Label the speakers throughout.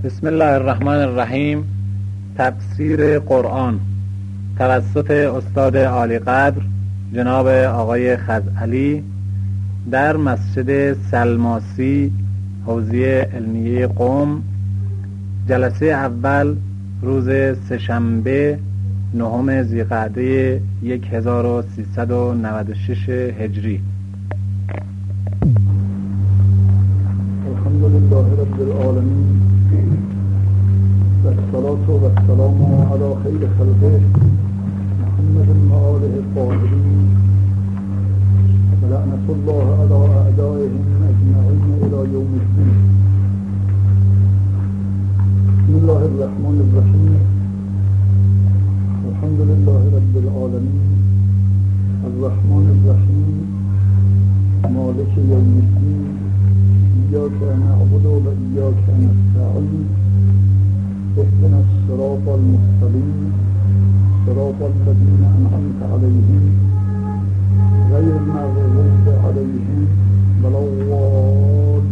Speaker 1: بسم الله الرحمن الرحیم. تفسیر قرآن توسط استاد عالی قدر جناب آقای خزعلی در مسجد سلماسی حوزه علمیه قم، جلسه اول روز سه‌شنبه 9 ذیقعده 1396 هجری.
Speaker 2: الحمدلله رب العالمین و الصلاة و السلام علی خیر خلقه محمد و آله الطاهرین و لعنة الله علی اعدائهم اجمعین الی یوم الدین. بسم الله الرحمن الرحیم. الحمدلله رب العالمین الرحمن الرحیم مالک یوم الدین. إياك نعبد وإياك نستعين اهدنا الصراط المستقيم صراط الذين أنعمت عليهم غير المغضوب عليهم ولا الضالين.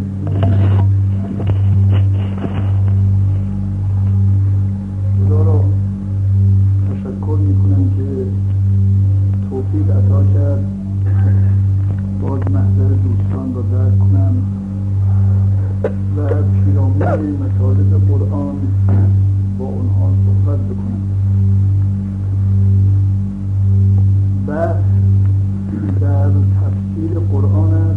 Speaker 2: خدا را تشکر میکنم که توفیق عطا کرد باز محضر دوستان را درک کنم و پیرامون مطالب قرآن با اونها صحبت بکنم. بحث در تفسیر قرآن است،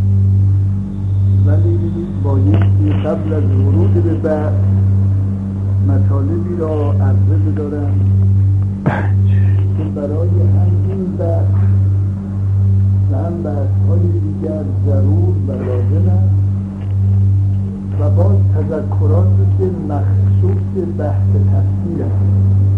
Speaker 2: ولی بایستی قبل از ورود به بحث مطالبی را عرضه بدارم که برای هم این بحث و هم بحث‌های دیگر ضرور و لازم است و باز تذکراتی که مخصوص بحث تفسیر است.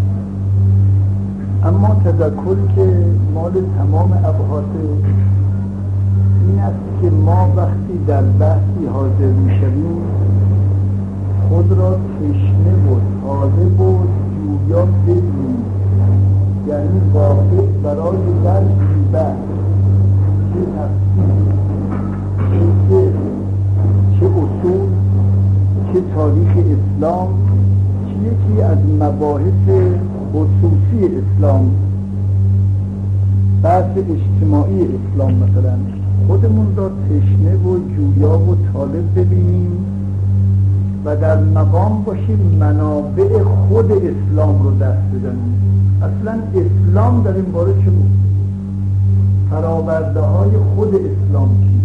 Speaker 2: اما تذکری که مال تمام ابحاث این است که ما وقتی در بحثی حاضر میشویم خود را تشنه و طالب و جویا بدونیم، یعنی واقع برای درک بحث چه تفسیر چه اصول چه تاریخ اسلام چه یکی از مباحث خصوصی اسلام، بحث اجتماعی اسلام مثلا، خودمون را تشنه و جویا و طالب ببینیم و در مقام باشیم منابع خود اسلام رو دست بزنیم. اصلا اسلام در این باره چه بود؟ فراورده های خود اسلام چی؟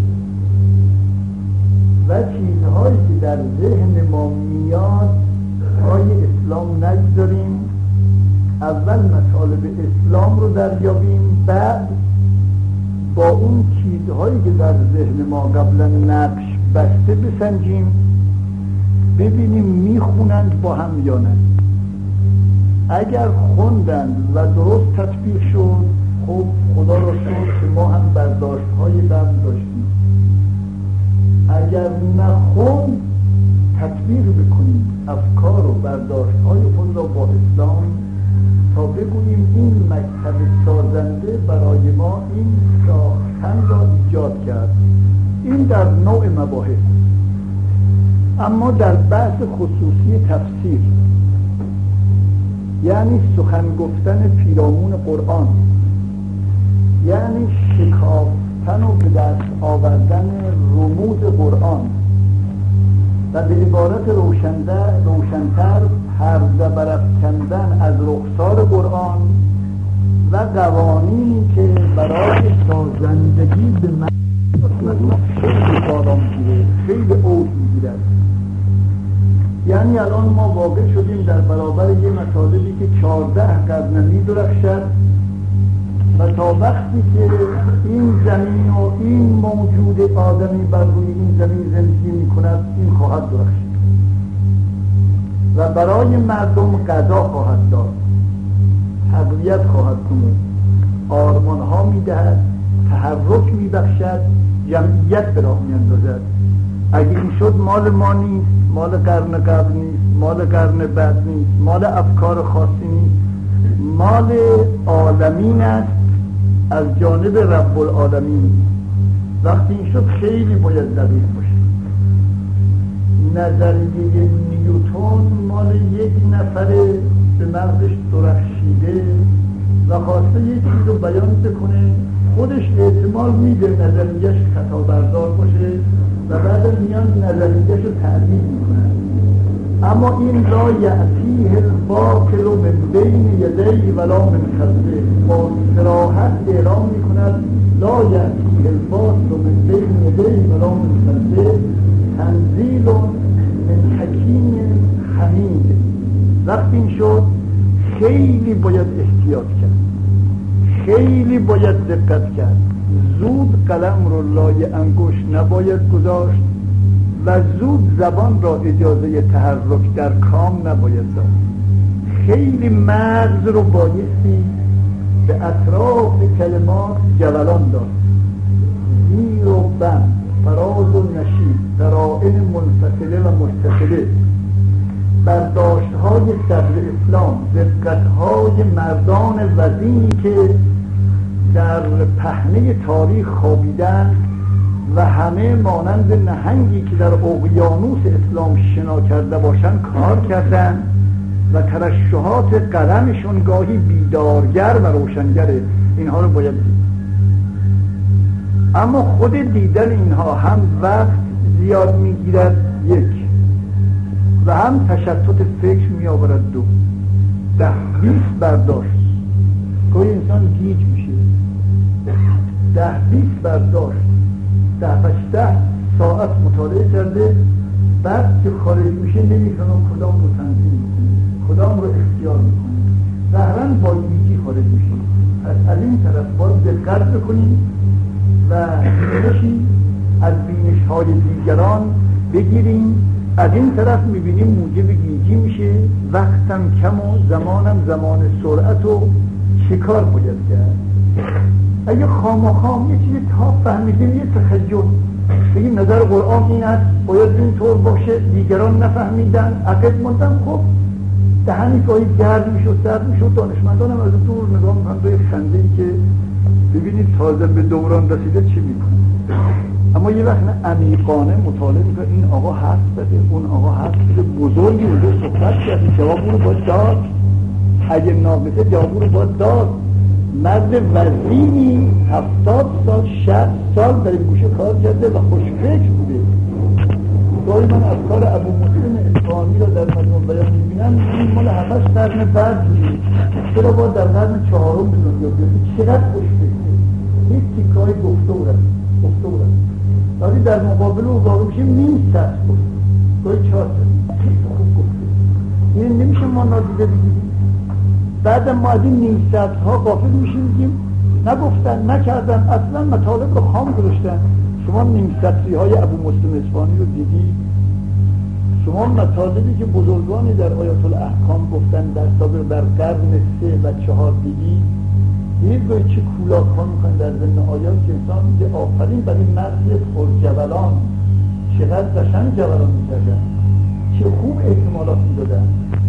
Speaker 2: و چیزهایی که در ذهن ما میاد پای اسلام نگذاریم، اول مطالب اسلام رو دریابیم، بعد با اون چیزهایی که در ذهن ما قبلا نقش بسته بسنجیم، ببینیم میخونند با هم یا نه. اگر خوندند و درست تطبیق شد، خب خدا را شکر که ما هم برداشت‌های قبل داشتیم. اگر نخوند تطبیق بکنیم افکار و برداشت‌های خود را با اسلام تا بگوییم این مکتب سازنده برای ما این ساختن را ایجاد کرد. این در نوع مباحث. اما در بحث خصوصی تفسیر، یعنی سخن گفتن پیرامون قرآن، یعنی شکافتن و به دست آوردن رموز قرآن و به عبارت روشنتر پرده برافکندن از رخسار قرآن و قوانینی که برای سازندگی به خیلی بالا میگیره، خیلی اوج میگیرد. یعنی الان ما واقع شدیم در برابر یه مطالبی که 14 قرن می‌درخشد و تا وقتی که این زمین و این موجود آدمی بر روی این زمین زندگی می‌کند این خواهد درخشید و برای مردم غذا خواهد داد، تقویت خواهد کنید، آرمان‌ها می‌دهد، تحرک می‌بخشد، جمعیت به راه می‌اندازد. اگه این شد مال ما نیست، مال قرن قبل نیست، مال قرن بعد نیست، مال افکار خاصی نیست، مال عالمین است از جانب رب العالمین. وقتی این شد خیلی باید دقیق باشه. نظریه نیوتن مال یک نفر به مغزش درخشیده و خواسته یک چیز رو بیان بکنه، خودش احتمال میده نظریهش خطا بردار باشه و بعد میان نظریهش رو تعدیل میکنن. اما این لا یأتیه الباطل من بین یدیه ولا من خلفه، با صراحت اعلام میکند لا یأتیه الباطل من بین یدیه ولا من خلفه تنزیل من حکیم حمید. وقتی این شد خیلی باید احتیاط کرد، خیلی باید دقت کرد، زود قلم رو لای انگشت نباید گذاشت و زود زبان را اجازه تحرک در کام نباید داد. خیلی مغز رو بایستی به اطراف کلمات جولان داد، زیر و بند، فراز و نشیب، قرائن منفصله و متصله، برداشت‌های صدر اسلام، دقت‌های مردان وزینی که در پهنه تاریخ خوابیدن و همه مانند نهنگی که در اقیانوس اسلام شنا کرده باشن کار کردن و ترشحات قلمشون گاهی بیدارگر و روشنگره. اینها رو باید دید. اما خود دیدن اینها هم وقت زیاد میگیرد، یک، و هم تشتت فکر میآورد، دو، 10-20 برداشت. گاهی انسان گیج میشه، 10-20 برداشت، 10 ساعت مطالعه کرده، بعد که خارج میشه نمیدونه کدام رو تنظیم میکنه، کدام رو اختیار میکنه، ظاهراً با گیجی خارج میشه. پس از این طرف باید دقت بکنیم و بینشی از بینش های دیگران بگیریم. از این طرف میبینیم موجب گیجی میشه، وقتم کم و زمانم زمان سرعت و شکار باید کرد. اگه خام یه چیزی تا فهمیدیم یه تخیل بگیم نظر قرآن این است باید اینطور باشه، دیگران نفهمیدن عقد موندن، خب دهنی گاهی گرد میشد سرد میشد، دانشمندانم از دور نگاه میکنن به خنده‌ای که ببینید تازه به دوران رسیده چی میکنه. اما یه وقت عمیقانه مطالعه میکنه، این آقا حرف بده، اون آقا حرف بده، بزرگی اونجا صحبت کرد، جواب رو باید داد، اگه ناقصه جواب رو باید داد. مرد وزینی 70 سال 60 سال در این گوشه کار کرده و خوشفکر بوده. گاهی من افکار ابو مسلم اصفهانی را در مجموع بیان میبینم، این مال 7 قرن بعد بوده، چرا باید در قرن 4 به دنیا بیاد؟ چقدر خوشفکره، هیچ تیکایی گفته بود ولی در مقابل او واقع میشه نیم ساعت گفت، گاهی 4 ساعت خوب گفته. این نمیشه ما نادیده بگیریم. بعد ما از این نیم ساعت ها غافل میشیم، میگیم نگفتن نکردن، اصلا مطالب رو خام گذاشتن. شما نیم سطری های ابو مسلم اصفهانی رو دیدید؟ شما مطالبی که بزرگانی در آیات الاحکام گفتن در سابق در قرن 3 و 4 دیدید؟ دید گوی چه کولاک ها میکنن در ضمن آیات که انسان میگه آفرین بر این مرد پرجولان، چقدر قشنگ جولان میکردن، چه خوب احتمالات میدادن.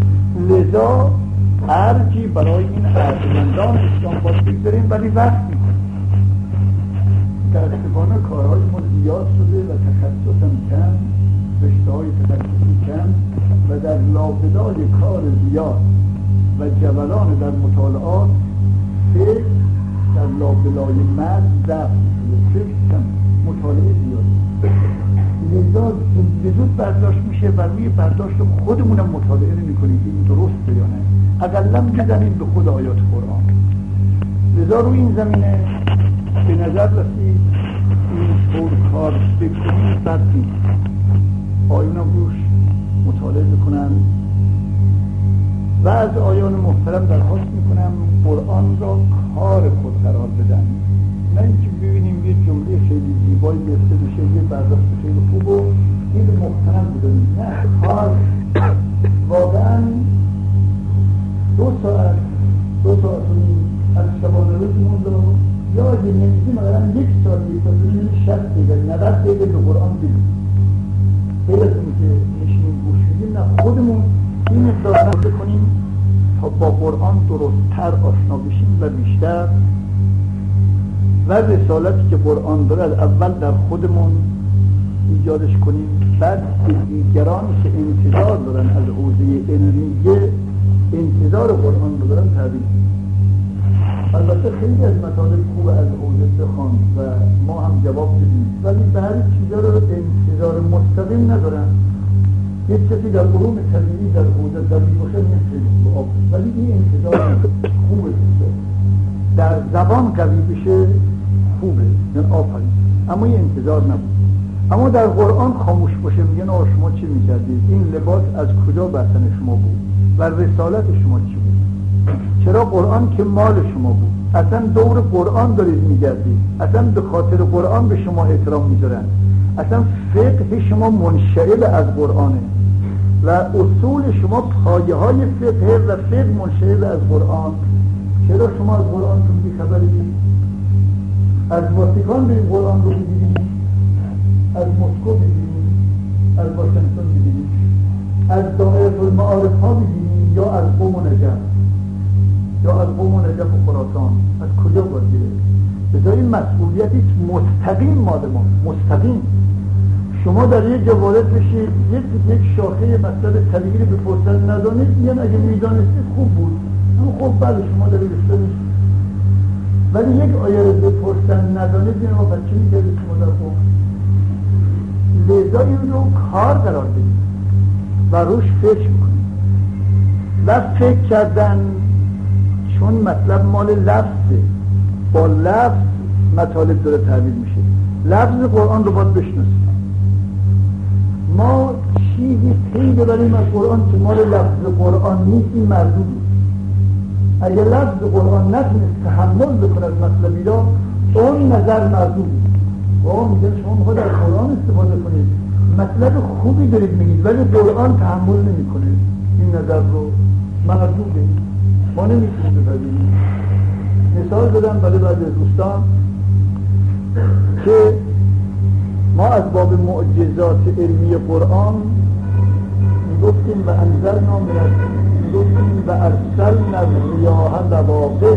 Speaker 2: لذا ارجی برای این ارجمندان اسلام باید بگذاریم، ولی وقت میکنیم. متاسفانه کارهای ما زیاد شده و تخصص هم کم، رشته های تخصصی کم و در لابلای کار زیاد و جولان در مطالعات فکر در لابلای مرد ضعف شده، فکر کم، مطالعه زیاد. لذا به زود برداشت میشه و روی برداشت خودمونم مطالعه نمی کنیم که این درست یا نه، اقلا بزنیم به خود آیات قرآن. لذا روی این زمینه به نظر رسید این طور کار بکنیم بد نیست. آیونم روش مطالعه بکنم و از آیان محترم درخواست میکنم قرآن را کار خود قرار بدن، نه اینکه ببینیم یه جمله خیلی زیبایی مثل بشه یه برداشت خیلی خوب و این محترم بدونیم، نه کار. واقعا 2 ساعت و نیم از شبانه روزمون رو یا اگه نمیدیم اگرم 1 سال 60 دقیقه 90 دقیقه به قرآن بگیم، غیر از این که نشینیم گوش میدیم، نه خودمون این مقدار نرده کنیم تا با قرآن درست‌تر آشنا بشیم و بیشتر و رسالتی که قرآن داره اول در خودمون ایجادش کنیم، بعد به دیگران که انتظار دارن از حوزه علمیه انتظار قرآن رو دارن تحویل کنیم. البته خیلی از مطالب خوب از حوزه بخوان و ما هم جواب بدیم، ولی به هر چیزا رو انتظار مستقیم ندارن. یک کسی در علوم طبیعی در حوزه طبیعی باشه میشه آب، ولی این انتظار خوبه در زبان قوی بشه خوبه، یعنی آفرین، اما این انتظار نبود. اما در قرآن خاموش باشه میگن آقا شما چی میکردید؟ این لباس از کجا بطن شما بود؟ و رسالت شما چی بود؟ چرا قرآن که مال شما بود؟ اصلا دور قرآن دارید میگردید، اصلا به خاطر قرآن به شما احترام میذارن، اصلا فقه شما منشعب از قرآنه و اصول شما پایه های فقه و فقه منشعب از قرآن. چرا شما از قرآن چون بی‌خبرید؟ از واتیکان بریم قرآن رو بگیریم، از مسکو بگیریم، از واشنگتن بگیریم، از دائره المعارف ها بگیریم، یا از قم و نجف، یا از قم و نجف و خراسان. از کجا باید گرفت؟ بذاری مسئولیتی مستقیم مال ما، مستقیم. شما در یک جا وارد بشید، یک شاخه مسئله طبیعی رو بپرسن ندانید، میگن اگه میدانستید خوب بود. اما خب بله شما در رشته نیست، ولی یک آیه رو بپرسن ندانید، میگن ما بچه میگردید شما در خوب. لذا این رو کار قرار بدید و روش فکر میکنید و فکر کردن، چون مطلب مال لفظه، با لفظ مطالب داره تحویل میشه. لفظ قرآن رو باید بشناسید. ما چیزی پی ببریم از قرآن که مال لفظ قرآن نیست، این مردود. اگر لفظ قرآن نتونست تحمل بکنه از مطلبی را، اون نظر مردود. و اون میگه شما میخواد از قرآن استفاده کنید، مطلب خوبی دارید میگید ولی قرآن تحمل نمیکنه، این نظر رو مردوده، ما نمیتونیم بپذیریم. مثال بدم برای بعضی دوستان که ما از باب معجزات علمی قرآن میگفتیم و انزلنا میگفتیم و ارسلنا الریاح لواقح،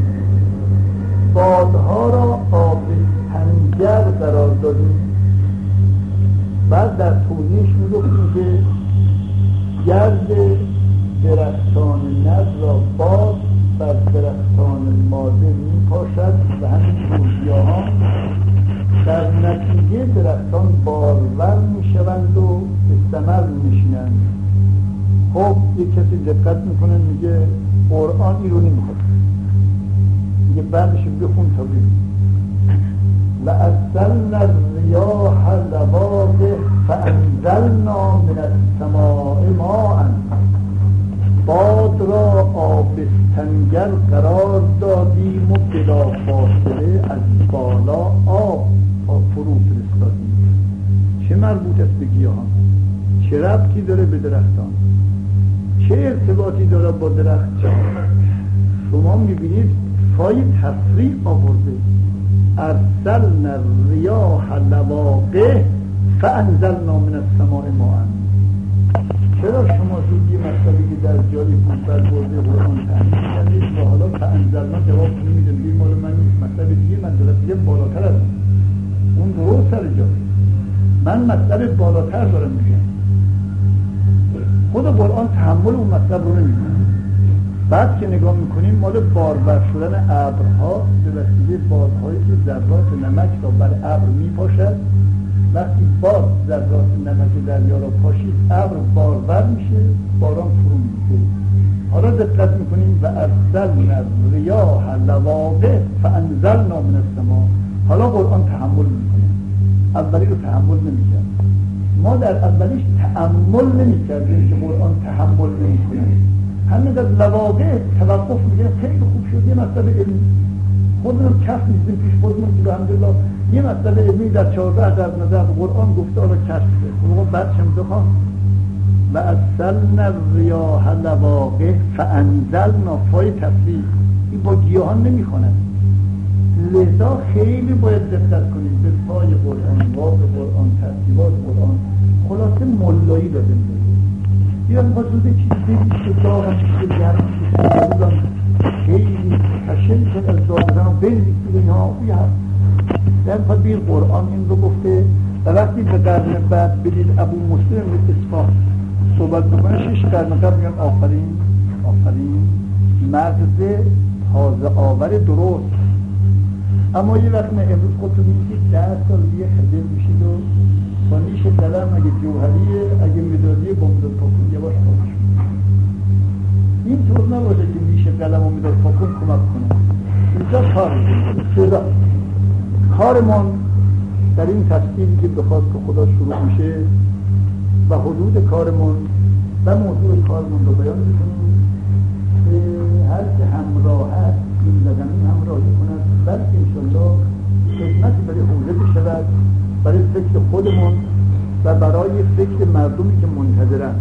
Speaker 2: بادها را آب تنگر قرار دادیم. بعد در توضیحش میگفتیم که گرد درختان نر را باد بر درختان ماده میپاشد و همین گیاهان در نتیجه درختان بارور میشوند و به ثمر میشینند. خب یک کسی دقت میکنه میگه قرآن این رو نمیخواد، میگه بعدش بخون تا ببین و ارسلنا الریاح لواقح فانزلنا من السماء ماء، باد را آبستنگر قرار دادیم و بلا فاصله از بالا آب فرو فرستادیم. چه مربوط است به گیاهان؟ چه ربطی داره به درختان؟ چه ارتباطی داره با درخت؟ شما میبینید فای تفریع آورده، ارسلنا الریاح لواقح فانزلنا من السماء ماء. چرا شما یه مسئله که در جای بود بر برده قرآن تحمیل کردید و حالا فانزلنا جواب نمیده، میگه مال من نیست، مطلب دیگه منزلت دیگه بالاتر از اون درست سر جای من مطلب بالاتر دارم میگم. خود قرآن تحمل اون مطلب رو نمیکنه. بعد که نگاه میکنیم مال بارور شدن ابرها به وسیله بادهایی که ذرات نمک را بر ابر میپاشد. وقتی باد ذرات نمک دریا را پاشید ابر بارور میشه، باران فرو میشه. حالا دقت میکنیم و ارسلنا الریاح لواقح فانزلنا من السماء. حالا قرآن تحمل میکنه، اولی رو تحمل نمیکرد. ما در اولیش تأمل نمیکردیم که قرآن تحمل نمیکنه. همین از لواقع توقف میگه خیلی خوب شد، یه مسئله علمی خودمون کف نیستیم پیش خودمون که الحمدلله یه مسئله علمی در 14 در نظر قرآن گفته آره کشف شده. بعد چم بخوام و ارسلنا الریاح لواقح فانزلنا فای تفریع، این با گیاهان نمیخونه. لذا خیلی باید دقت کنیم به پای قرآن، واقع قرآن، ترتیبات قرآن. خلاصه ملایی دادیم بیان حضور چیز دیگه که دارم که گرم که خیلی کشن شد از دادن و بین بیستید اینها در بیر قرآن این رو گفته و وقتی به قرن بعد بدید ابو مسلم اصفهان صحبت بکنه 6 قرن قبل میگن آفرین آفرین مغز تازه آور درست. اما یه وقت امروز خودتون میگید 10 سال دیگه خدمت میشید و با نیش قلم اگه جوهریه اگه مدادیه بمداد پاکون یه باش پاکش. این طور نباشه که نیش قلم و مداد پاکون کمک کنه. اینجا کار میکنه کارمون در این تفسیری که بخواد که خدا شروع میشه و حدود کارمون و موضوع کارمون رو بیان میکنیم که هر که همراه هست این لگنی همراهی کند بلکه انشالله خدمتی برای حوزه بشود برای فکر خودمون و برای فکر مردمی که منتظرن.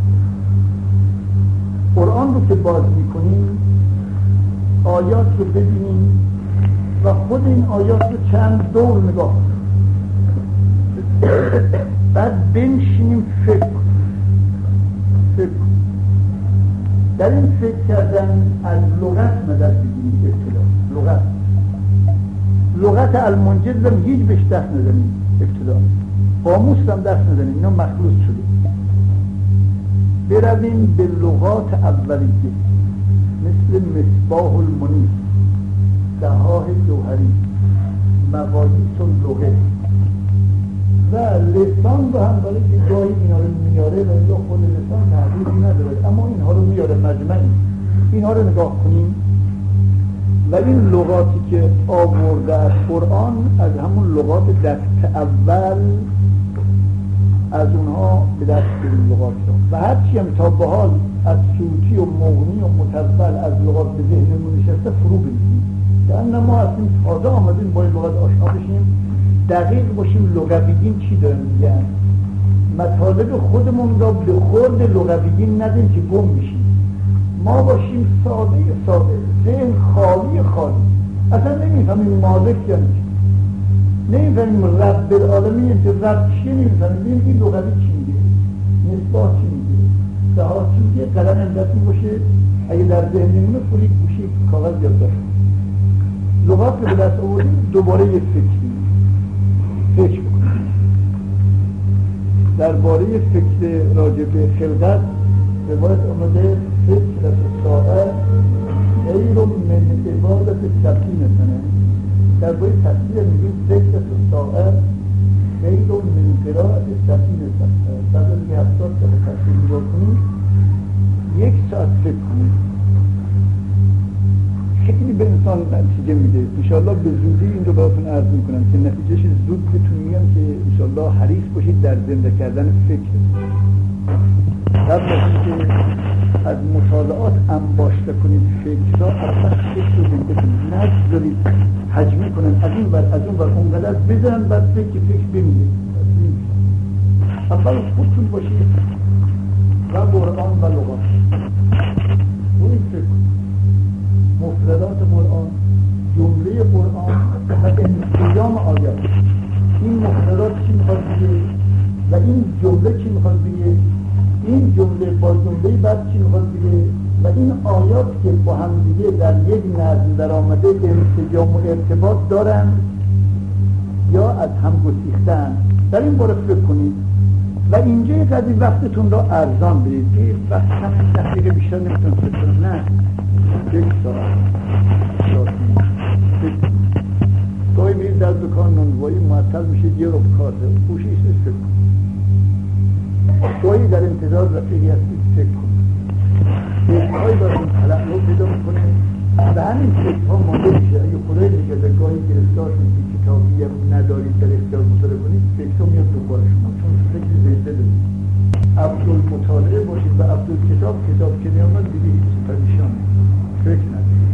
Speaker 2: قرآن رو که باز میکنیم آیات رو ببینیم و خود این آیات رو چند دور نگاه کنیم بعد بنشینیم فکر در این فکر کردن از لغت مدد بگیریم. ابتدا لغت المنجز هم هیچ بهش دست نزنیم، ابتدا قاموس هم دست نزنیم، اینا مخلوط شده. برویم به لغات اولیه مثل مصباح المنیر، دهاه جوهری، مقاییس اللغه و لسان رو هم برای که جایی اینا رو میاره و یا خود لسان تحضیری نداره اما اینها رو میاره مجمعی. اینها رو نگاه کنیم و این لغاتی که آورده از قرآن از همون لغات دست اول از اونها به دست بریم لغات رو و هرچی هم تا به حال از صوتی و مغنی و متول از لغات به ذهنمون نشسته فرو بریزیم که ما هستیم تازه آمدیم با این لغات آشنا بشیم، دقیق باشیم لغویین چی دارن میگن، مطالب خودمون را به خورد لغویین ندیم که گم میشیم. ما باشیم ساده ذهن خالی اصلا نمیفهمیم مالک یعنی نمیفهمیم رب العالمین که رب چیه نمیفهمیم این لغوی چی میگه، نسبات چی میگه، دهات چی میگه، قلم اندازی باشه اگه در ذهن نمونه فوری گوشه کاغذ یاد داشت. لغات که به دست آوردیم دوباره یه فکر بکنیم درباره فکر راجع به خلقت. روایت آمده فکر ساعت غیر من عبادت سبعین سنه. درباره تفسیر میگیم فکر ساعت غیر من قرائت سبعین سنه. بعد از 70 سال تفسیر نگاه کنیم 1 ساعت فکر کنیم خیلی به انسان نتیجه میده. انشاءالله به زودی این رو براتون عرض میکنم که نتیجهش زود بهتون میگم که انشاءالله حریص باشید در زنده کردن فکر. قبل از اینکه از مطالعات انباشته کنید فکر را اصلا فکر رو زنده کنید، نگذارید حجمی کنن از این بر از اون بر اونقدر بزنن بعد فکر بمیده. اول خودتون باشید و قرآن و لغات رو این فکر مفردات قرآن، جمله قرآن و انسیام آیات. این مفردات چی میخواد بگه و این جمله چی میخواد بگه، این جمله با جمله بعد چی میخواد بگه و این آیات که با هم دیگه در یک نظم در آمده انسجام و ارتباط دارن یا از هم گسیختن. در این باره فکر کنید و اینجا یک قدری وقتتون را ارزان بدید. این وقت هم 10 دقیقه بیشتر نمیتون فکر کنید، نه 1 ساعت گاهی میرید در دکان نونوایی معطل میشید 1 رو کار دارید پوشیش فکر کنید. گاهی در انتظار رفیقی هستید فکر کنید. فکرهایی برای این طلب رو پیدا میکنه و همین فکرها مانده میشه. اگه خدای نگرده گاهی گرفتار شدید کتابی ندارید در اختیار مطالعه کنید فکرها میاد دنبال شما چون فکر زنده دارید. عبدالمطالعه باشید و عبدالکتاب کتاب که نیامد دیگه هیچ پریشان فکر ندارید.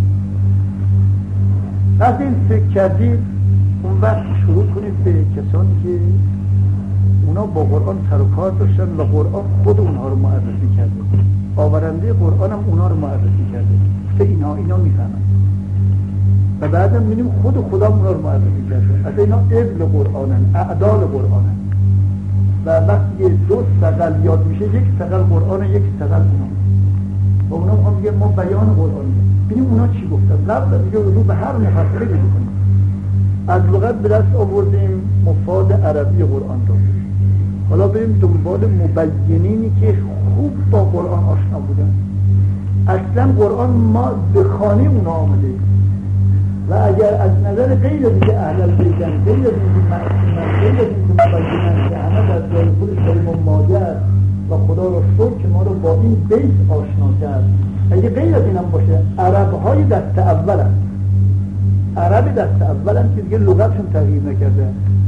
Speaker 2: وقتی این فکر کردید اون وقت شروع کنید به کسانی که اونا با قرآن سر و کار داشتن و قرآن خود اونها رو معرفی کرده، آورنده قرآن هم اونها رو معرفی کرده که اینا میفهمن و بعدم می‌بینیم خود خدا اونها رو معرفی کرده. از اینا ابن قرآنن، اعدال قرآنن و وقتی 2 ثقل یاد میشه 1 ثقل قرآن 1 ثقل اونا و اونا هم میگه ما بیان قرآنی. ببینیم اونا چی گفتن. لفظ میگه رو به هر مفصلی بکنیم از لغت به دست آوردیم مفاد عربی قرآن رو. حالا بریم دنبال مبینینی که خوب با قرآن آشنا بودن. اصلا قرآن ما به خانه اونا آمده و اگر از نظر غیر دیگه اهل البیتن، غیر دیگه معصومن، غیر دیگه مبینن که همه در جای خودش داریم و مادر و خدا رو شکر که ما رو با این بیت آشنا کرد. اگه غیر از اینم باشه عربهای دست اول هم، عرب دست اول هم که دیگه لغتشون تغییر نکرده.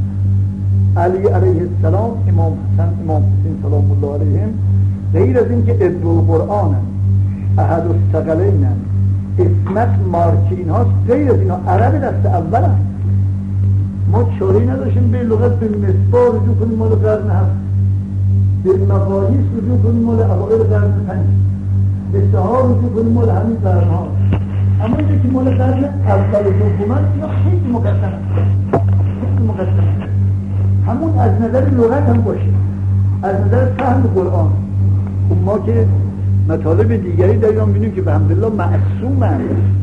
Speaker 2: علی علیه السلام، امام حسن، امام حسین سلام الله علیهم، غیر از این که ادو قرآن هم، احد الثقلین هم، اسمت مارک اینهاست، غیر از اینها عرب دست اول هم. ما چاری نداشتیم به لغت به مصباح رجوع کنیم مال قرن هفت، به مقایس رجوع کنیم مال اوائل قرن 5، به سها رجوع کنیم مال همین قرن ها. اما اینجا که مال قرن اول دومن اینا خیلی مقدم است، خیلی مقدم است. همون از نظر لغت هم باشه، از نظر فهم قرآن. خب ما که مطالب دیگری داریم می‌بینیم که الحمدلله معصومن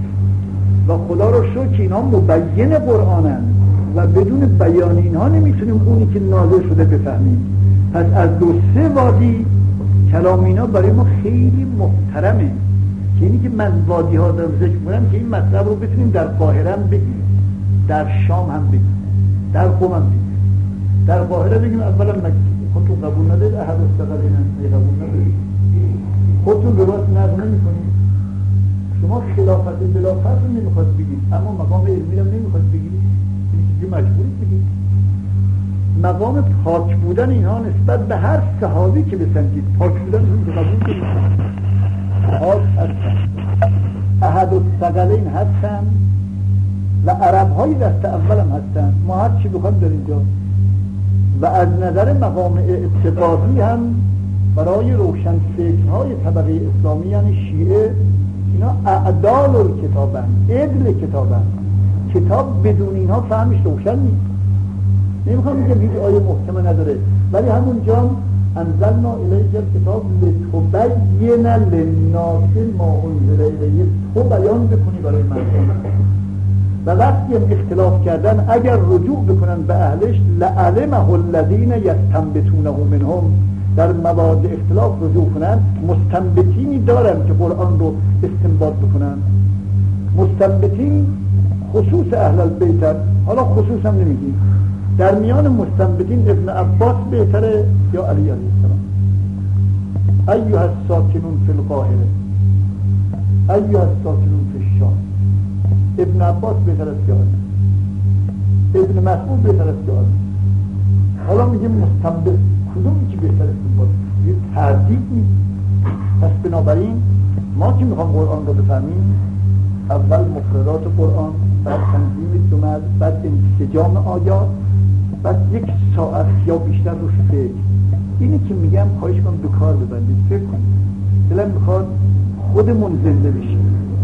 Speaker 2: و خدا رو شکر که اینها مبین قرآنن و بدون بیان اینها نمیتونیم اونی که نازل شده بفهمیم. پس از 2-3 وادی کلام اینا برای ما خیلی محترمه که اینی که من وادی ها دارم ذکر کنم که این مطلب رو بتونیم در قاهره هم بگیم، در شام هم بگیم، در قم هم بگیم. در قاهره بگیم اولا خودتون قبول ندارید احد الثقلین قبول ندارید، خودتون به راست نقل نمی‌کنید، شما خلافت بلافرض رو نمیخواد بگید اما مقام علمی رو نمیخواد بگید، اینکه مجبورید بگید. مقام پاک بودن اینها نسبت به هر صحابی که بسنجید، پاک بودن رو قبول کنید. پاک هستن، احد الثقلین هستن و عرب‌های دست اول هم هستن. ما هر چی بخوایم در اینجا و از نظر مقام اعتقادی هم برای روشن فکرهای طبقه اسلامی یعنی شیعه اینا اعدال الکتابن، عدل کتابن. کتاب بدون اینها فهمش روشن نیست. نمیخوام بگم هیچ آیه محکمه نداره، ولی همونجا انزلنا الیک الکتاب لتبین للناس ما انزل الیهم، تو بیان بکنی برای مردم. و وقتی هم اختلاف کردن اگر رجوع بکنن به اهلش لعلمه الذین یستنبطونه منهم، در موارد اختلاف رجوع کنن مستنبطینی دارن که قرآن رو استنباط بکنن. مستنبطین خصوص اهل البیت، حالا خصوص هم نمیگیم، در میان مستنبطین ابن عباس بهتره یا علی علیه السلام. ایها الساکنون فی القاهره، ایها الساکنون فی الشام. ابن عباس بهتر است یا علی، ابن مسعود بهتر است یا علی. حالا میگیم مستنبط کدومی که بهتر است؟ یه تردید نیست. پس بنابراین ما که میخوام قرآن رو بفهمیم، اول مفردات قرآن، بعد تنظیم جمل، بعد انسجام آیات، بعد 1 ساعت یا بیشتر روش فکر. اینی که میگم خواهش کنم به کار ببندید، فکر کنید. دلم میخواد خودمون زنده بشیم،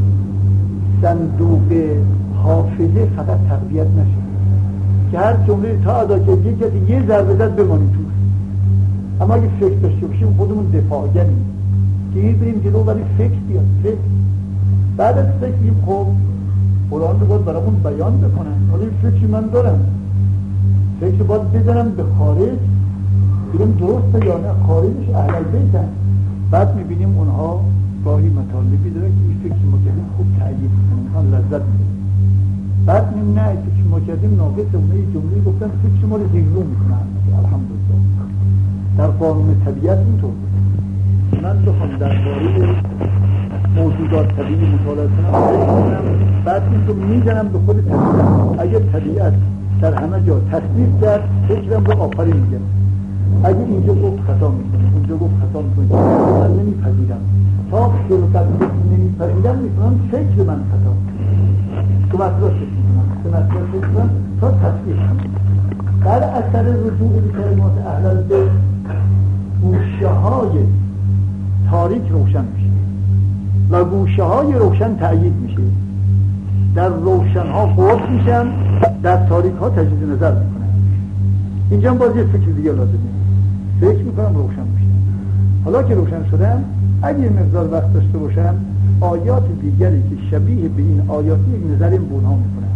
Speaker 2: صندوق حافظه فقط تقویت نشه که هر جمله تا ادا که یه ضربه زد بمانیم توش. اما اگه فکر داشته باشیم خودمون دفاعگریم که این بریم جلو، ولی فکر بیاد. فکر بعد از فکر بیم خب قرآن رو باید برامون بیان بکنن. حالا این فکری من دارم، فکر باید بزنم به خارج، بگم درسته یا نه، خارجش اهل البیتن. بعد میبینیم اونها گاهی مطالبی دارن که این فکر ما کردیم خوب تأیید میکنن، اونها لذت میکنن. بعد میبینیم نه فکر ما کردیم ناقصه، اونه یه جمله گفتن فکر ما رو زیرو میکنن. الحمدلله در قانون طبیعت اینطور بود. من بخوام درباره موجودات طبیعی مطالعه کنم، بعد این رو میزنم به خود طبیعت. اگر طبیعت در همه جا تصدیق کرد، فکرم رو آفرین میگم. اگه اینجا گفت خطا میکنه، اونجا گفت خطا میکنه، من نمیپذیرم. تا خلقت نمیپذیرم میکنم فکر من خطا، تو مطلب فکر میکنم، تو مطلب فکر میکنم تا تصدیق کنم. در اثر رجوع به کلمات اهل البیت گوشه های تاریک روشن میشه و گوشه های روشن تأیید میشه. در روشن ها قرص میشن، در تاریک ها تجدید نظر میکنن. اینجا باز یه فکر دیگه لازمه، فکر میکنم روشن میشه. حالا که روشن شدم، اگه مقدار وقت داشته باشم آیات دیگری که شبیه به این آیات یک نظر این بونها میکنن.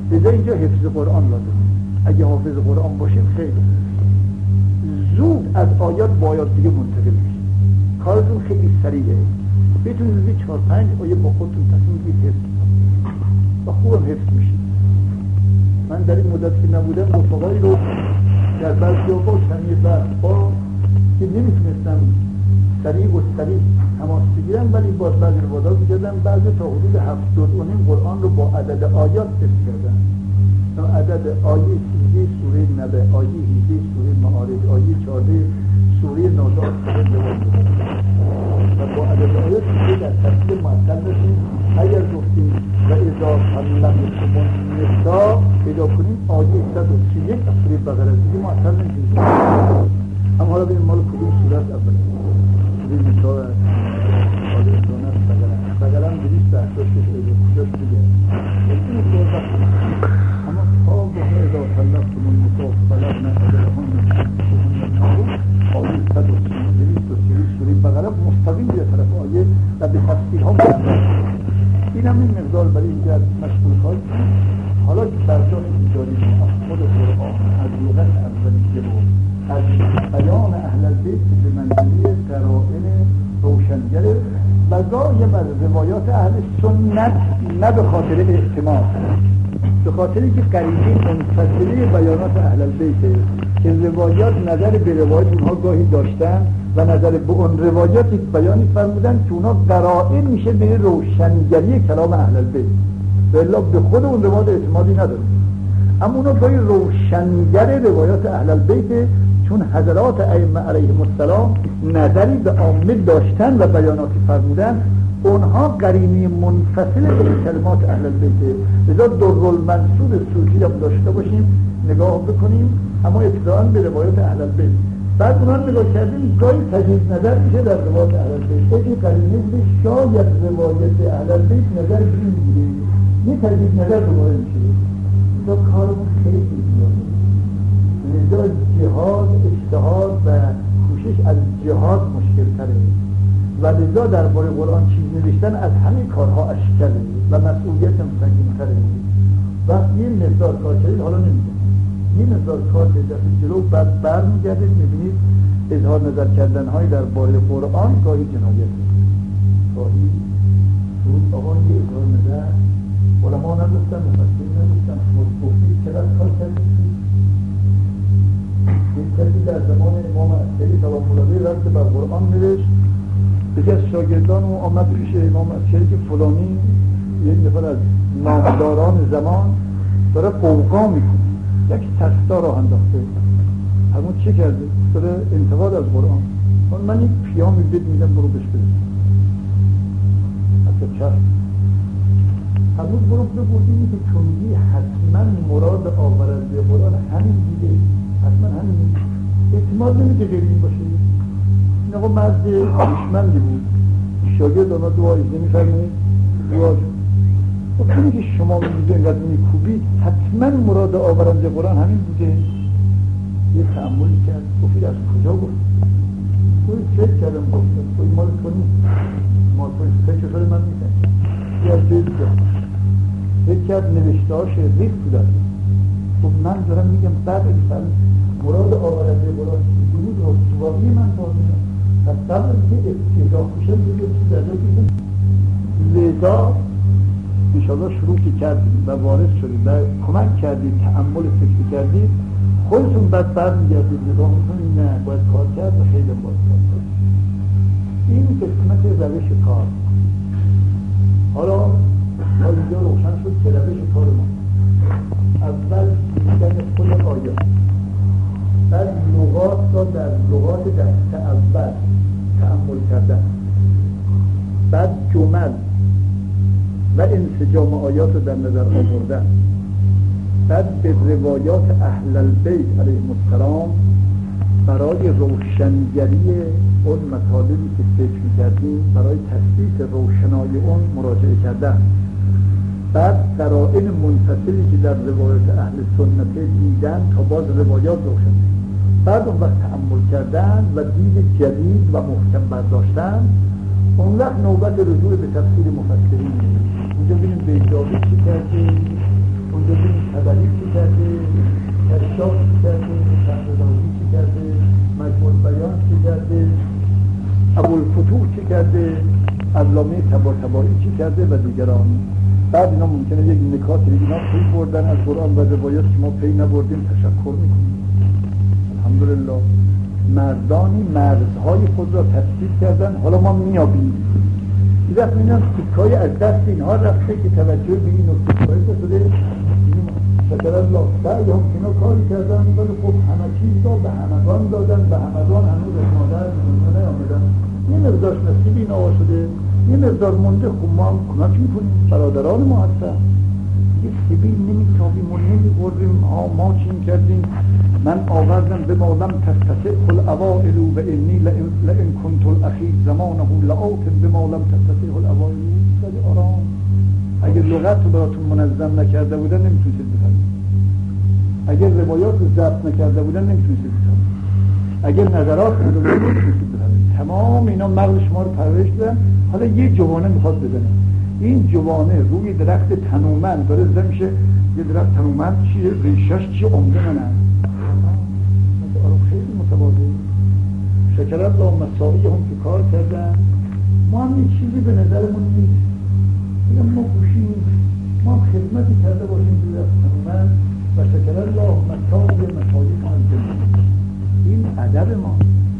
Speaker 2: لذا اینجا حفظ قرآن لازم. اگه حافظ قرآن باشیم خیلی زود از آیات با آیات دیگه منتقل میشید. کارتون خیلی سریعه. بتونید روزی 4-5 آیه با خودتون تصمیم بگیرید حفظ و خوبم حفظ میشید. من در این مدت که نبودم رفقایی رو در بعضی اوقات کمی بحث‌ها که نمیتونستم سریع و سریع تماس بگیرم، ولی باز بعضی روایات می‌کردم بعضی تا حدود 70 قرآن رو با عدد آیات حفظ کردن. عدد آیه 13 سوره نبأ، آیه 17 سوره معارج، آیه 14 سوره نازعات و با عدد آیات دیگه در تفسیر معطل بشیم. اگر گفتیم و اذا طلقتم النساء پیدا کنیم آیه 131 از سوره بقره دیگه معطل نمیشیم. اما حالا ببینیم مال کدوم سوره است. اول سوره نساء بقره هم 286 کجاست دیگه. اما خواب و اذا طلقتم النساء فبلغن اجلهن آیه 132 سوره بقره مستقیم به طرف آیه و به تفسیر ها می‌رسد. این هم این مقدار برای اینکه مشغول خواهید. حالا که برداشت داریم از خود قرآن از لغت اولیه و از بیان اهل البیت به منزله قرائن روشنگر و گاهی از روایات اهل سنت، نه به خاطر احتمال، به خاطری که قرینه منفصله بیانات اهل البیت که روایات نظر به روایت اونها گاهی داشتن و نظر به اون روایات یک بیانی فرمودن که اونها قرائن میشه به روشنگری کلام اهل البیت و الا به خود اون روایت اعتمادی نداره. اما اونها گاهی روشنگر روایات اهل البیت چون حضرات ائمه علیهم السلام نظری به عامه داشتن و بیاناتی فرمودن، اونها قرینه منفصل به کلمات اهل البیت. لذا درالمنصور سوسی هم داشته باشیم نگاه بکنیم، اما ابتداءً به روایات اهل البیت. بعد اونها نگاه کردیم گاهی تجدید نظر میشه در روایات اهل البیت. این قرینه بوده شاید روایت اهل البیت نظر این بوده، یه تجدید نظر دوباره میشه. لذا کارمون خیلی زیاده. لذا جهاد، اجتهاد و کوشش از جهاد مشکل تره و لذا درباره قرآن چیز نوشتن از همین کارها اشکاله و مسئولیت هم سنگین تره. وقتی یه مقدار کار کردید، حالا نمیدونید یه مقدار کار کردید جلو بعد برمیگردید میبینید اظهار نظر کردن‌های درباره قرآن گاهی جنایت، گاهی آقا یه اظهار نظر علما نداشتن، مفسرین نداشتن، گفتید چقدر کار کردید. این کسی در زمان امام عسکری سلام الله علیه رفت بر قرآن نوشت. یکی از شاگردان او آمد پیش امام عسکری که فلانی یک نفر از نامداران زمان داره قوقا میکنه، یک تستا راه انداخته. همون چه کرده؟ داره انتقاد از قرآن. من یک پیامی بد میدم برو بهش برسون. حتی چشم همون برو بگویی که چونگی حتما مراد آورنده قرآن همین دیگه، حتما همین احتمال نمیده غیر این باشه. این آقا مرد دانشمندی بود، شاگرد آنها دعا ایزده میفرمید دعا جون و کنی که شما میگید اینقدر میکوبی حتما مراد آورنده قرآن همین بوده. یه تأملی کرد، گفت از کجا گفت؟ گفت فکر کردم گفتم گفت مال تو نیست، مال تو نیست، فکر شده من نیستم. یه از جایی دیگه فکر کرد نوشته هاش ریخت تو دست. خب من دارم میگم بعد اگه مراد آورنده قرآن چیزی رو واقعی من بازیدم پس قبل که ابتدا خوشم دیگه چیز در جا دیدم. لذا انشاءالله شروع که کردیم و وارد شدیم و کمک کردیم، تأمل فکر کردیم، خودتون بعد برمیگردید نگاه میکنید نه باید کار کرد و خیلی باید کار کرد. این قسمت روش کار. حالا اینجا روشن شد که روش کار ما اول دیدن خود آیات، بعد لغات را در لغات دست اول تأمل کردن، بعد جمل و انسجام آیات رو در نظر آوردن، بعد به روایات اهل البیت علیهم السلام برای روشنگری اون مطالبی که فکر می‌کردیم، برای تثبیت روشنایی اون مراجعه کردن، بعد قرائن منفصلی که در روایات اهل سنت دیدن تا باز روایات روشن، بعد اون وقت تأمل کردن و دید جدید و محکم برداشتن. اون وقت نوبت رجوع به تفسیر مفسرین. اونجا ببینیم بیضاوی چی کردیم، اون ببینیم طبری چی کرده، کشاف چی کرده، فخررازی چی کرده، مجموع بیان چی کرده، ابوالفتوح چی کرده، علامه طباطبایی چی کرده و دیگران. بعد اینا ممکنه یک نکاتی اینا پی بردن از قرآن و روایات که ما پی نبردیم تشکر میکنیم. الحمدلله مردانی مرزهای خود را تفسیر کردن، حالا ما میابیم. این وقت میبینم تیکای از دست اینها رفته که توجه به این نکته قائل شده. شکر الله بعد هم اینا کاری کردن، ولی خب همه چیز را به همگان دادن، به همگان هنوز از مادر به نیامدن. یه مقدارش نصیب اینا شده، یه مقدار مونده. خب ما هم کمک میکنیم، برادران ما هستن. یه سبیل نمیتابیم و نمیبریم. ما چین کردیم، من آوردم به مالم تستطع الاوائل و انی لئن کنت الاخیر زمانه لآتم به مالم تستطع الاوائل. خیلی آرام. اگر لغت رو براتون منظم نکرده بودن نمیتونید بفهمید. اگر روایات رو ضبط نکرده بودن نمیتونید بفهمید. اگر نظرات رو نمیتونید بفهمید. تمام اینا مغز شما رو پرورش دادن. حالا یه جوانه میخواد بزنه. این جوانه روی درخت تنومند داره زده میشه. یه درخت تنومند چیه؟ ریشش چی عمده منه. خیلی متواضع. شکر الله مساعی هم که کار کردن. ما هم این چیزی به نظرمون نیست. میگم ما گوشیم، ما هم خدمتی کرده باشیم به درخت تنومند و شکر الله مساعی ما از جمعه. این ادب ما.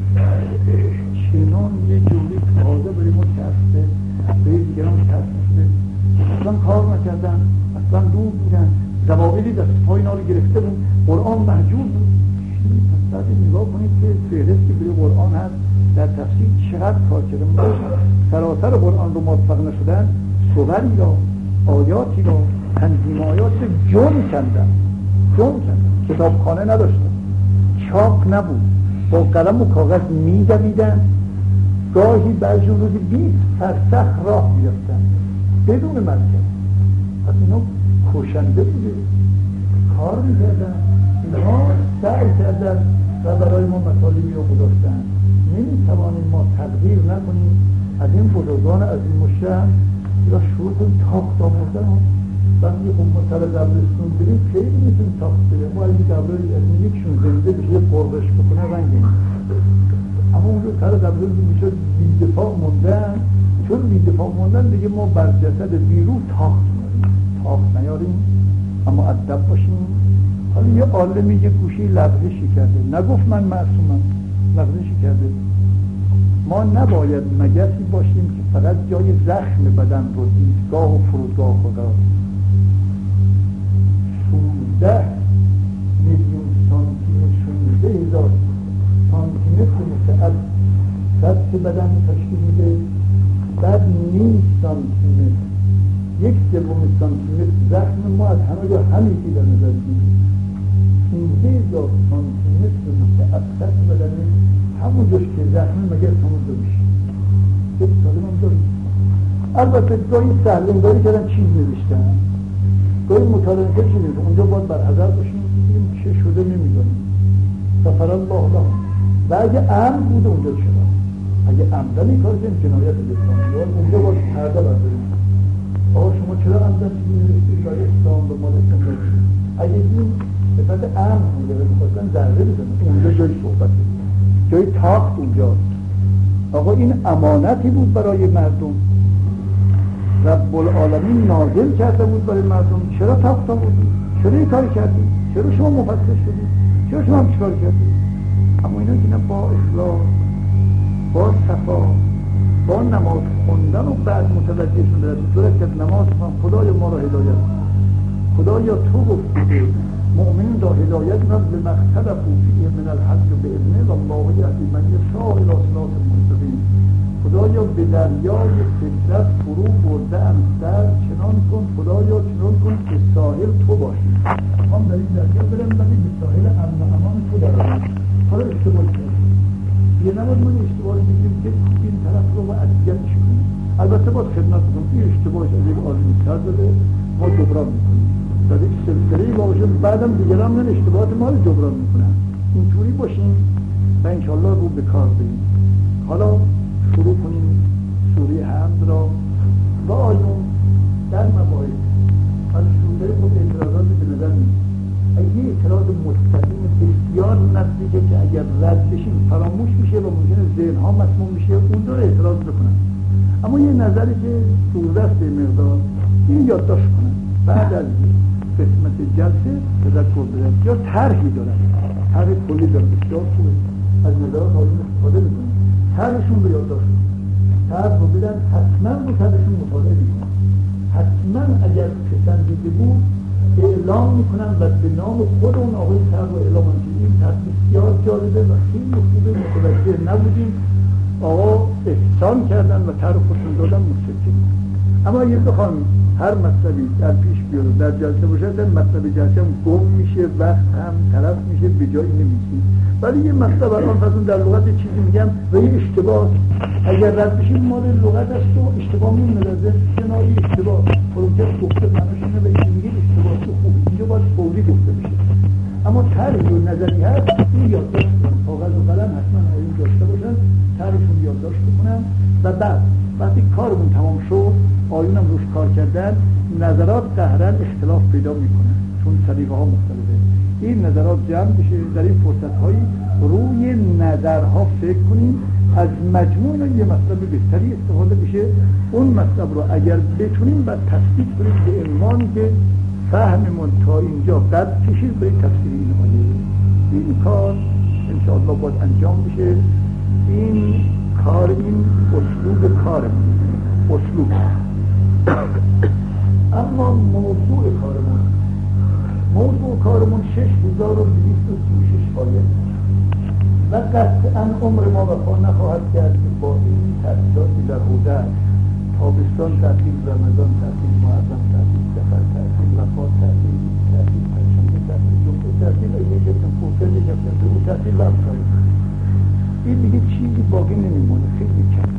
Speaker 2: چنان یه جوری تازه برای ما کسته، برای دیگران کسته. اصلا کار نکردن، اصلا دور بودن. زوابلی دست پای اینا رو گرفته بود. قرآن محجور بود. بعد نگاه کنید که فهرستی برای قرآن هست در تفسیر چقدر کار کرده. سراسر قرآن رو موفق نشدن، صوری را، آیاتی را، تنظیم آیات جون کندن. کتابخانه نداشتن، چاپ نبود، با قلم و کاغذ می‌دویدن. گاهی بعضی روزی 20 فرسخ راه می‌رفتن بدون مرکز. پس اینا کوشنده بوده، کار می‌کردن. اینها سعی کردن و برای ما مطالبی رو گذاشتن. نمی‌توانیم ما تقدیر نکنیم از این بزرگان از این مشهر را شروع کنیم تاخت آوردن. وقتی خب ما سر دبلستون بریم خیلی میتونیم تاخت بریم. ما اگه دبلایی از یکشون زنده بشه یه قربش بکنه رنگیم. اما اون رو سر دبلستون میشه بیدفاع موندن. چون بیدفاع موندن دیگه ما بر جسد بیرو تاخت نیاریم. اما ادب باشیم. حالا یه عالمی یه گوشی لغزشی کرده، نگفت من معصومم، لغزشی کرده. ما نباید مگسی باشیم که فقط جای زخم بدن رو دیدگاه و فرودگاه خدا. 16 میلیون سانتیمتر، 16,000 سانتیمتر مثل سطح بدن تشکیل میده. بعد نیم سانتیمتر، 1/3 سانتیمتر زخم ما از همه جا همیتی در نظر میگیریم. 16,000 سانتیمتر متعفت بدنه، همون جاش که زخمه مگر همونجا میشه. یک سالم هم داریم. البته گاهی سهلنگاری کردن چیز نوشتن، گاهی مطالعه که چیز نوشتن. اونجا باید برحضر باشیم بگیم چه شده نمیدونیم. سفر الله لهم. و اگه عمد بوده اونجا چرا؟ اگه عمدن این کار کنیم جنایت لسانی، اونجا باید پرده برداریم. آقا شما چرا عمدن چیزی نوشتید برای اسلام به مال اسلام دارید؟ اگه این صفت عمد بوده و میخواستن ذره بزنن، اونجا جای صحبته، جای تاخت اونجاست. آقا این امانتی بود برای مردم، رب العالمین نازل کرده بود برای مردم. چرا تاخت آوردید؟ چرا این کاری کردید؟ چرا شما مفسر شدید؟ چرا شما هم چیکار کردید؟ اما اینا که با اخلاص، با صفا، با نماز خوندن و بعد متوجه شدن صورت که نماز خوندن خدای ما را هدایت، خدایا تو گفتی مؤمنین را هدایت را به مختلف فیه من الحق باذنه و الله یهدی من یشاء الی صراط مستقیم. خدایا به دریای فطرت فرو برده ام، در چنان کن خدایا چنان کن که ساحل تو باشی. هم در این دریا برم ولی به ساحل امن و امان تو دارم. حالا اشتباه کردیم، یه نباید من اشتباه بگیم که این طرف رو با اذیتش کنیم. البته باید خدمت کنیم این اشتباهش از یک آدمی سر داده، ما جبران میکنیم در یک سلسله‌ای باشیم، بعدم دیگران من اشتباهات ما رو جبران میکنن. اینطوری باشیم و انشالله رو به کار بریم. حالا شروع کنیم سوره حمد را و آیون در مواعظ. حالا شروع خود اعتراضات نظر نیست. یه اعتراض مستقیم بسیار نزدیکه که اگر رد بشیم فراموش میشه و ممکنه ذهن‌ها مسموم میشه، اون رو اعتراض بکنن. اما یه نظری که دوردست به مقدار این یادداشت کنن، بعد از قسمت جلسه تذکر بدن یا طرحی دارن، طرح کلی دارن، بسیار خوبه، از نظرات آیون استفاده میکنن، طرحشون رو یادداشت کنن، طرح رو بدن، حتما رو طرحشون مطالعه میکنن، حتما اگر پسندیده بود اعلام میکنن و به نام خود اون آقای طرح رو اعلام کنن. این طرح بسیار جالبه و خیلی خوبه، متوجه نبودیم، آقا احسان کردن و طرح خودشون دادن، متشکرم. اما اگه بخوام هر مطلبی در پیش بیاد و در جلسه باشه، در مطلب جلسه هم گم میشه، وقت هم تلف میشه، به جایی نمیشه. ولی یه مطلب الان فرضون در لغت چیزی میگم و یه اشتباه اگر رد بشیم مال لغت است و اشتباه میمونه، در جنایی اشتباه فرونجه گفته معناش اینه و این میگه اشتباه تو خوبه، اینجا باید فوری گفته بشه. اما طرحی و نظری هست این یادداشت کنن، کاغذ و قلم حتما آیون داشته باشن، طرحشون یادداشت بکنن و بعد وقتی کارمون تمام شد، آیونم روش کار کردن، نظرات قهرن اختلاف پیدا میکنن چون سلیقه ها مختلفه. این نظرات جمع بشه، در این فرصت هایی روی نظرها فکر کنیم، از مجموع یه مطلب بهتری استفاده بشه. اون مطلب رو اگر بتونیم بعد تثبیت کنیم به عنوان که فهممون تا اینجا قد کشید به تفسیر این آیه. این کار انشاءالله باید انجام بشه. این کار، این اسلوب کارمون، اسلوب. اما موضوع کارمون 6236 آیه و قطعا عمر ما وفا نخواهد کرد که با این تحصیلاتی در حوزه تابستان تعطیل، رمضان تعطیل، محرم تعطیل، سفر تعطیل، وفات تعطیل، پنجشنبه تعطیل، جمعه تعطیل، یک تنفوکر، یک تنفوکر تعطیل و امثال. این دیگه چیزی باقی نمیمونه، خیلی کم.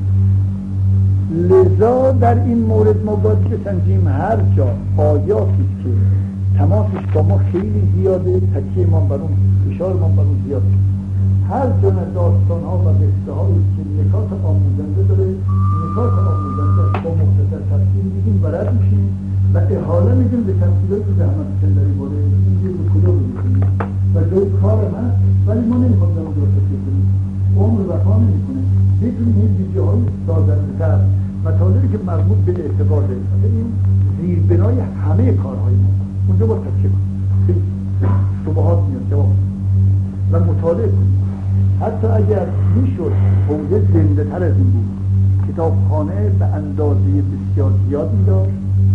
Speaker 2: لذا در این مورد ما باید بسنجیم هر جا آیاتی که تماسش با ما خیلی زیاده، تکیه ما بر اون، فشار ما بر اون زیاده، هر جا داستان ها و قصه هایی که نکات آموزنده داره، نکات آموزنده با مختصر تفسیر میگیم و رد میشیم و احاله میگیم به تفسیرات که زحمت کندری باره این یه رو کجا رو میکنیم و جای کار من، ولی ما نمیخواد در اونجا تفسیر کنیم، عمر وفا نمیکنه. بتونیم این ویدیو های سازنده‌تر مطالبی که مربوط به اعتقاده، این زیربنای همه کارهای ما اونجا باید تفسیر کنیم، شبهات میاد جواب و مطالعه کنیم. حتی اگر میشد حوزه زنده تر از این بود، کتابخانه به اندازه بسیار زیاد میداشت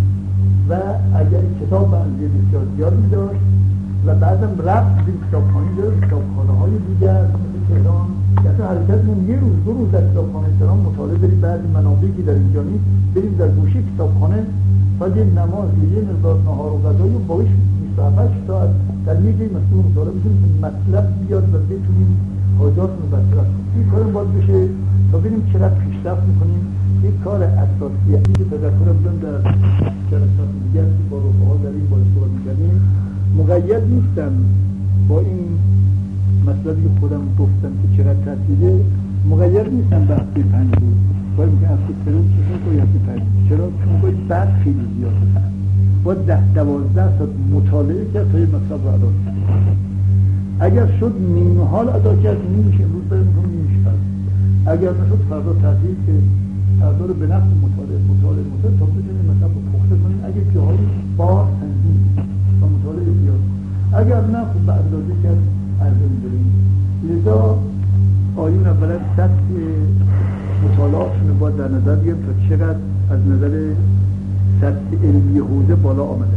Speaker 2: و اگر کتاب به اندازه بسیار زیاد میداشت و بعدم رفت به کتابخانه داشت، کتابخانه های دیگر مثل تهران، یا حرکت من یه روز دو روز در کتابخانه تهران مطالعه بریم، بعضی منابعی که در اینجا نیست بریم در گوشه کتابخانه تا یه نماز یه مقدار نهار و غذای و باقیش 27 ساعت در یک جای مسئول مطالعه بشیم که مطلب بیاد و بتونیم حاجات رو برطرف کنیم. این کارم باید بشه تا ببینیم چقدر پیشرفت میکنیم. یک کار اساسی که تذکر بدم در جلسات دیگر که با رفقا در این باره صحبت می‌کردیم، مقید نیستم با این مطلبی که خودم گفتم که چقدر تاثیره، مقید نیستم به هفته 5 روز، باید میگن هفته 3 روز یا هفته 5 روز. چرا؟ چون باید بعد خیلی زیاده هست، باید 10-12 ساعت مطالعه کرد تا این مطلب رو ادا کرد. اگر شد نیم حال ادا کرد، نیمش امروز بریم کنم، نیمش فرد. اگر نشد فردا تعطیل که فردا رو به نفس مطالعه تا بتونیم مثلا با پخته کنیم. اگر جاهایی بار تنظیم و مطالعه بیاد، اگر نه خب به اندازه کرد ارزه می‌داریم. لذا آیون اولا سطح مطالعاتشون رو باید در نظر بگیریم تا چقدر از نظر سطح علمی حوزه بالا آمده،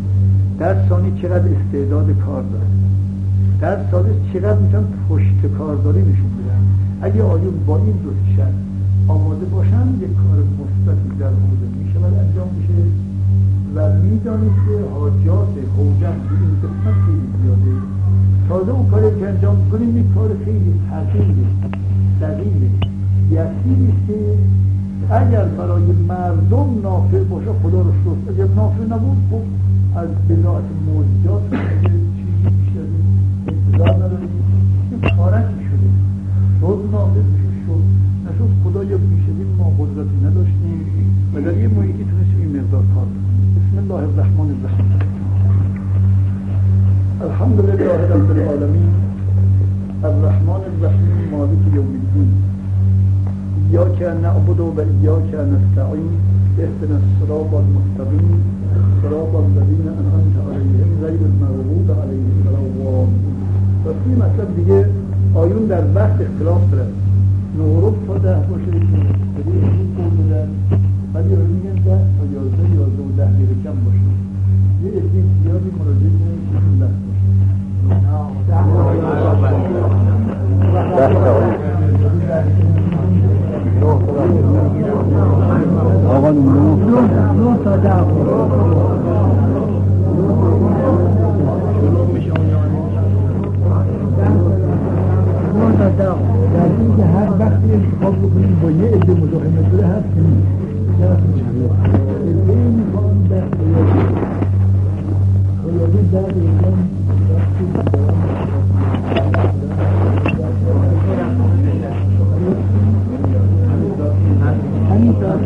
Speaker 2: در ثانی چقدر استعداد کار داره، در ثالث چقدر میتونن پشت کارداری نشون بدن. اگه آیون با این دو شرط آماده باشن، یک کار مثبتی در حوزه میشود انجام میشه و میدانید که حاجات حوزه این قسمت خیلی زیاده. تازه اون کاری که انجام کنیم یک کار خیلی حقیقی دقیقی یسیریست که اگر برای مردم نافع باشه خدا رو شکر، اگر نافع نبود خب از بضاعت موجودات چیزی بیشتر انتظار نداریم. این کارکی شده، شد نافع میشه، شد نشد خدا یا بیشترین ما قدرتی نداشتیم و در یه محیطی تونستیم این مقدار کار بکنیم. بسم الله الرحمن الرحیم. الحمد لله رب العالمين الرحمن الرحیم مالک یوم الدین ایاک نعبد و ایاک نستعین اهدنا الصراط المستقیم صراط الذین انعمت علیهم غیر المغضوب علیهم ولا الضالین. وقتی مطلب دیگه آیون در وقت اختلاف داره، 9 تا 10 باشه، ولی این قول دادن ولی میگن 10 تا 11 11 و 10 دقیقه کم باشه. یه عده زیادی مراجعه کنید که این وقت باشه.
Speaker 1: آقا 9 تا 10
Speaker 2: در این که هر وقتی انتخاب بکنیم با یه عده مزاحمت داره هست که نیست عده میخوان در خیالی در ایران وقتی همین ساعت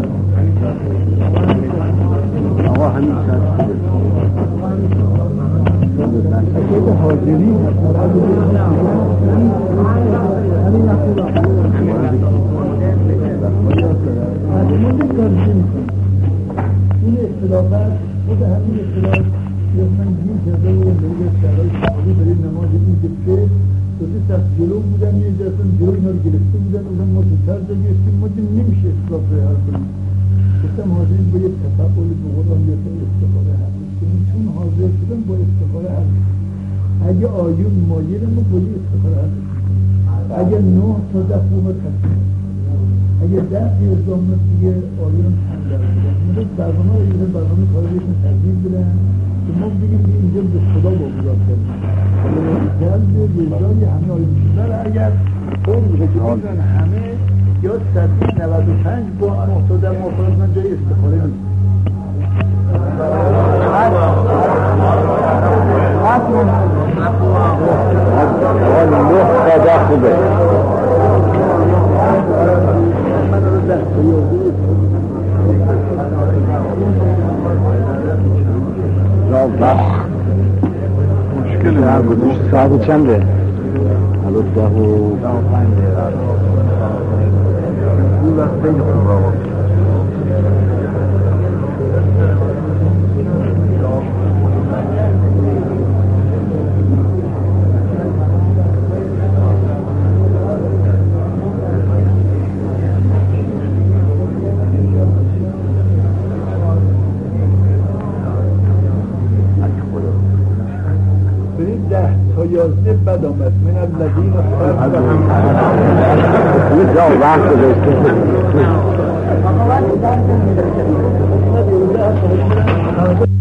Speaker 1: آقا همین ساعت
Speaker 2: اکید حاضری همین نقصه این اختلافات خود همین اختلاف یا من گیر کرده و میگه شرای شعبی برای نماز این که دوستی سخت جلو بودن یه جرسن جلو اینا رو گرفته بودن اونم ما دوتر داریم ما دیم نمیشه اختلاف رو حل کنیم. گفتم حاضرین با یک تفقل بقرآن یا استخاره حل کنیم، چون حاضر شدن با استخاره حل کنیم. اگه آیون مایل ما با یک استخاره حل کنیم، اگه 9 تا 10 بومت تصمیم، اگه 10 یا 11 دیگه آیون هم در بودن مدد برنامه رو یه برنامه کاری بیشن تربیل بدن که ما بگیم که اینجا به خدا باقیدار کردیم جلد ویزاری همه آیون شدن. اگر اون میشه که میزن همه یا 195 با 9 تا 10 موافقت من جای استخاره نیست.
Speaker 1: خوبه مشکل هر بودش ساعت چنده؟ حالا 10 و 5 دقیقه این وقت خیلی خوب آقا
Speaker 2: برید 10 تا 11 بد آمد من الذین
Speaker 1: این جا وقت گذاشته